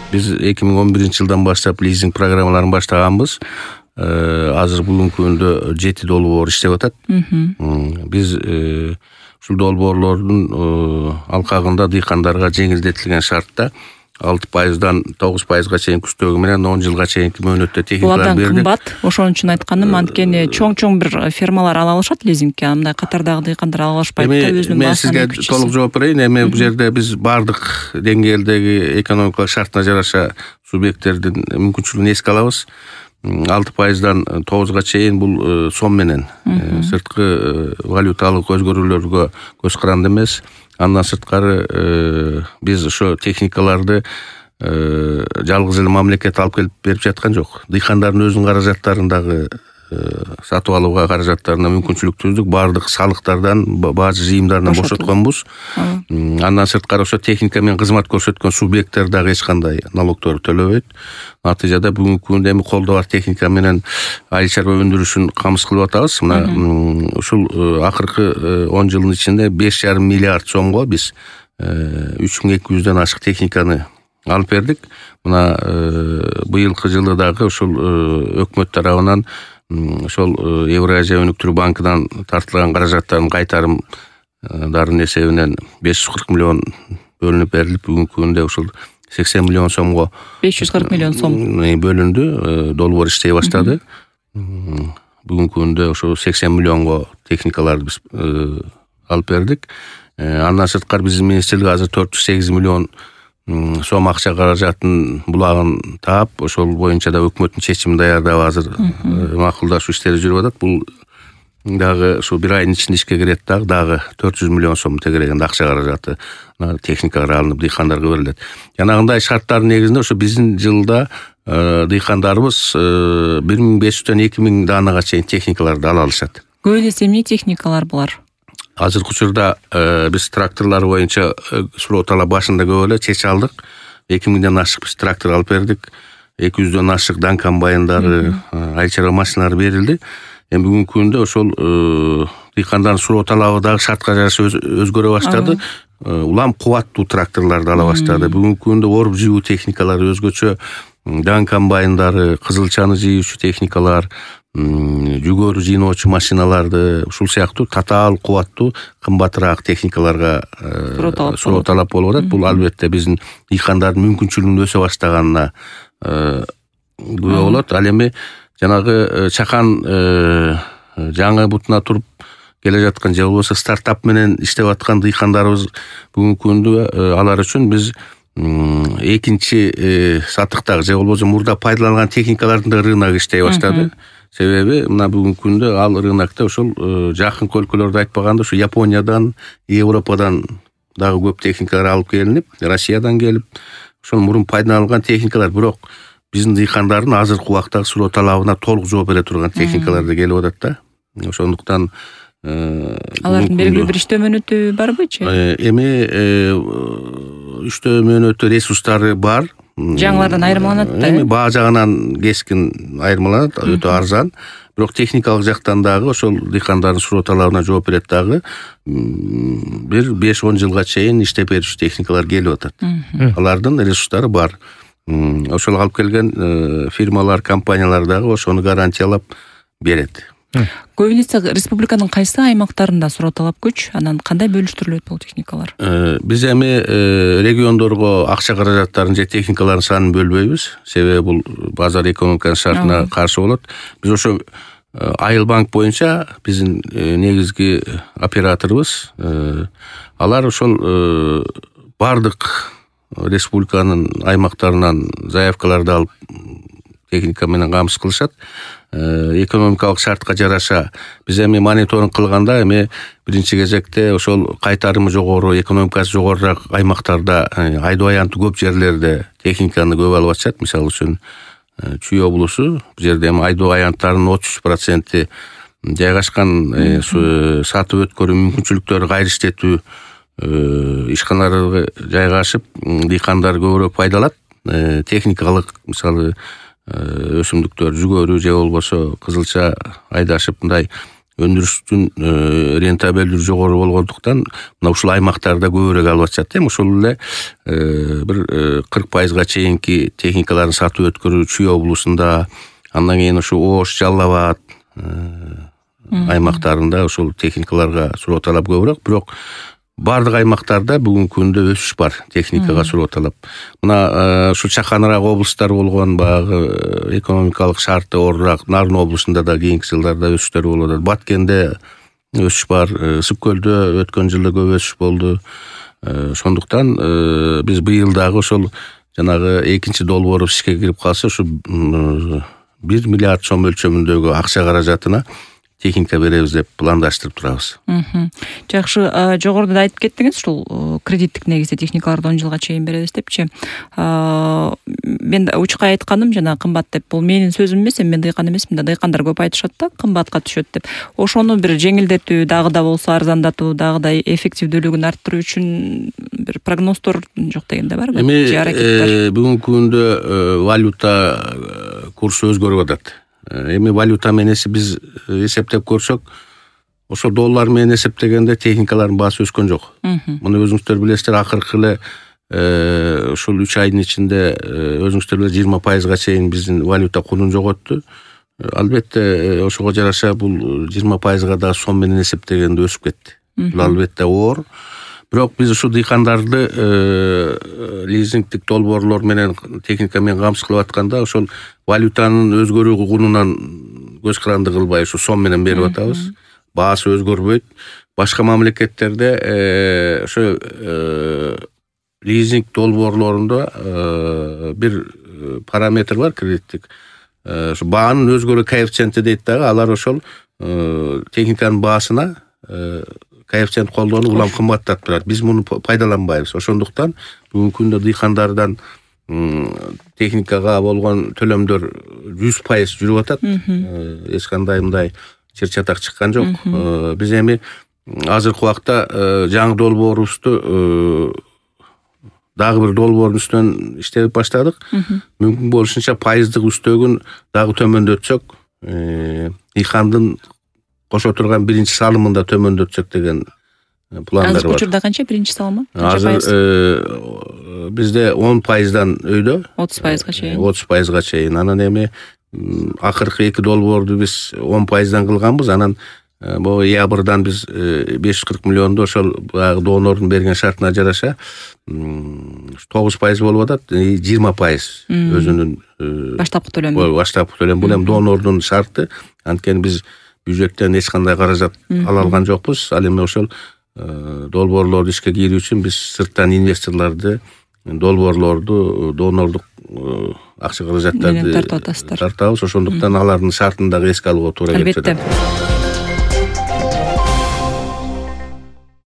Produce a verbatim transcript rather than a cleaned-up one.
Биз эки миң он биринчи жылдан баштап лизинг программаларын баштаганбыз. Азыр бүгүнкү күндө жети долбоор иштеп атат. Биз ушул долбоорлордун алкагында дыйкандарга жеңилдетилген шартта алты пайыздан тогуз пайызга чейин күчтөгү менен он жылга чейинки мөөнөттө техникалар бердик. Буладан кымбат. Ошон үчүн айтканым, анткени чоң-чоң бир фермалар ала алышат лизингке, андай катардагы дыйкандар ала алышпайт да өзүнүн басынан. Мен сизге толук жооп берейин. Эми бул жерде биз бардык деңгээлдеги экономикалык шартына жараша субъекттердин мүмкүнчүлүгүн эске алабыз. алты пайыздан тогузга чейин бул сом менен сырткы валюталык өзгөрүүлөргө көз каранды эмес. Андан сырткары биз ошо техникаларды жалгыз эле мамлекет алып келип берип жаткан жок. Дыйкандардын өзүнүн каражаттарын дагы сатып алууга каражаттарына мүмкүнчүлүк түздүк. Бардык салыктардан, бажы жыйымдарынан бошотконбуз. Андан сырткары ошо техника менен кызмат көрсөткөн субъекттер дагы эч кандай налогторду төлөбөйт. Натыйжада бүгүнкү күндө эми колдо бар техника менен айыл чарба өндүрүшүн камсыз кылып атабыз. Мына ушул акыркы он жылдын ичинде беш жарым миллиард сомго биз үч миң эки жүздөн ашык техниканы алып бердик. Мына быйылкы жылы дагы ушул өкмөт тарабынан ошол Евразия өнүктүрүү банкынан тартылган каражаттардын кайтарымдардын эсебинен беш жүз кырк миллион бөлүнүп берилип, бүгүнкү күндө ушул сексен миллион сомго беш жүз кырк миллион сом бөлүндү, долбоор иштей баштады. Бүгүнкү күндө ошо сексен миллионго техникаларды биз алып бердик. Андан сырткары биздин министрлик азыр төрт жүз сегиз миллион сом акча каражатын булагын таап, ошол боюнча да өкмөттүн чечимин даярдап азыр макулдашуу иштери жүрүп атат. Бул дагы ушу бир айдын ичинде ишке кирет, дагы дагы төрт жүз миллион сом тегерегенде акча каражаты техникага алынып дыйкандарга берилет. Жанагындай шарттардын негизинде ошо биздин жылда дыйкандарыбыз бир миң беш жүздөн эки миң даанага чейин техникаларды ала алышат. Көп эле эмне техникалар булар? Азыркы учурда биз тракторлор боюнча суротала башында көп эле чеч алдык. эки миңден ашык биз трактор алып бердик. эки жүздөн ашык дан комбайндары, айыл чарба машиналары берилди. Эми бүгүнкү күндө ошол дыйкандардын суроталабы дагы шартка жараша өзгөрө баштады. Улам кубаттуу тракторлорду ала баштады. Бүгүнкү күндө оруп жыгуу техникалары өзгөчө, дан комбайндары, кызылчаны жыйуучу техникалар, жүгөрү жыйноочу машиналарды, ушул сыяктуу татаал кубаттуу кымбатыраак техникаларга суроталап болуп атат. Бул албетте биздин дыйкандардын мүмкүнчүлүгүнүн өсө баштаганына күбө болот. Ал эми жанагы чакан жаңы бутуна туруп келе жаткан же болбосо стартап менен иштеп аткан дыйкандарыбыз бүгүнкү күндө алар үчүн биз экинчи сатыктагы же болбосо мурда пайдаланган техникалардын да рыногу иштей баштады. Себеби мына бүгүнкү күндө ал рынокто ошол жакынкы өлкөлөрдү айтпаганда ушу Япониядан, Европадан дагы көп техникалар алып келинип, Россиядан келип, ошол мурун пайдаланган техникалар, бирок биздин дыйкандардын азыркы убактагы суроталабына толук жооп бере турган техникалар да келип атат да. Ошондуктан алардын белгилүү бир иштөө мөөнөтү барбычы? Эми иштөө мөөнөтү, ресурстары бар. Жаңылардан айырмаланат да. Эми баа жагынан кескин айырмаланат, өтө арзан. Бирок техникалык жактан дагы ошол дыйкандардын суроталарына жооп берет дагы бир беш он жылга чейин иштеп берүүчү техникалар келип атат. Алардын ресурстары бар. Ошол алып келген фирмалар, компаниялар дагы ошону гарантиялап берет. Көбүнесе республиканын кайсы аймактарында суроталап көч, анан кандай бөлүштүрүлөт бул техникалар? Биз эми региондорго акча каражаттарын же техникалардын санын бөлбөйбүз. Себеби бул базар экономиканын шартына каршы болот. Биз ошо Айыл банк боюнча биздин негизги операторубуз. Алар ошол бардык республиканын аймактарынан заявкаларды алып техника менен камсыз кылышат. Экономикалык шартка жараша биз эми мониторинг кылганда эми биринчи кезекте ошол кайтарымы жогору, экономикасы жогорураак аймактарда, айдоо аянты көп жерлерде техниканы көп алып атышат. Мисалы үчүн Чүй облусу, бул жерде эми айдоо аянттарынын отуз үч проценти жайгашкан, сатып өткөрүү мүмкүнчүлүктөрү кайра иштетүү ишканаларга жайгашып, дыйкандар көбүрөөк пайда алат. Техникалык, мисалы өсүмдүктөр, жүгөрү же болбосо кызылча айдашып, мындай өндүрүстүн рентабелдүүлүгү жогору болгондуктан мына ушул аймактарда көбүрөөк алып атышат. Эми ошол эле бир кырк пайызга чейинки техникаларын сатып өткөрүү Чүй облусунда, андан кийин ушу Ош, Жалал Абад аймактарында ошол техникаларга суроо талап көбүрөөк, бирок бардык аймактарда бүгүнкү күндө өсүш бар техникага суроо талап. Мына ушул чаканыраак облустар болгон баягы экономикалык шарты оорураак Нарын облусунда да кийинки жылдарда өсүштөр болуп атат. Баткенде өсүш бар, Ысык көлдө өткөн жылы көп өсүш болду. Ошондуктан биз быйыл дагы ошол жанагы экинчи долбоор ишке кирип калса, ушу бир миллиард сом өлчөмүндөгү акча каражатына техника беребиз деп пландаштырып турабыз. Жакшы, жогоруда да айтып кеттиңиз, ушул кредиттик негизде техникаларды он жылга чейин беребиз депчи. Мен учкай айтканым, жана кымбат деп, бул менин сөзүм эмес, мен дыйкан эмесмин да, дыйкандар көп айтышат да, кымбатка түшөт деп. Ошону бир жеңилдетүү, дагы да болсо арзандатуу, дагы да эффективдүүлүгүн арттыруу үчүн бир прогноздор жок дегенде барбы? Эми бүгүнкү күндө валюта курсу өзгөрүп атат. Эми валюта менен биз эсептеп көрсөк, ошо доллар менен эсептегенде техникалардын баасы өскөн жок. Муну өзүңүздөр билесиздер, акыркы эле ушул үч айдын ичинде өзүңүздөр билесиздер жыйырма пайызга чейин биздин валюта кунун жоготту. Албетте ошого жараша бул жыйырма пайызга да сом менен эсептегенде өсүп кетти. Бул албетте оор. Бирок биз ушу дыйкандарды лизингдик долбоорлор менен техника менен камсыз кылып атканда, ошол валютанын өзгөрүү кунунан көз каранды кылбай ушу сом менен берип атабыз. Баасы өзгөрбөйт. Башка мамлекеттерде ошо лизинг долбоорлорунда бир параметр бар, кредиттик. Ошо баанын өзгөрүү коэффициенти дейт дагы, алар ошол техниканын баасына коэффициент колдонуп улам кымбаттап турат. Биз муну пайдаланбайбыз. Ошондуктан бүгүнкү күндө дыйкандардан техникага болгон төлөмдөр жүз пайыз жүрүп атат. Эч кандай мындай чыр чатак чыккан жок. Биз эми азыркы убакта жаңы долбоорубузду дагы бир долбоордун үстүнөн иштеп баштадык. Мүмкүн болушунча пайыздык үстөгүн дагы төмөндөтсөк, дыйкандын кошо турган биринчи салымында төмөндөтсөк деген пландар бар. Азыр учурда канча биринчи салымы? Азыр бизде он пайыздан өйдө. отуз пайызга чейин. отуз пайызга чейин. Анан эми акыркы эки долбоорду биз он пайыздан кылганбыз. Анан бу январдан биз беш жүз кырк миллионду ошол баягы донордун берген шартына жараша тогуз пайыз болуп атат, жыйырма пайыз өзүнүн баштапкы төлөмү. Баштапкы төлөм. Бул эми донордун шарты. Анткени биз бюджеттен эч кандай каражат ала алган жокпуз. Ал эми ошол долбоорлорду ишке кирүү үчүн биз сырттан инвесторлорду, долбоорлорду, донордук акча каражаттарды тартабыз. Ошондуктан алардын шартын дагы эске алууга туура келет. Албетте.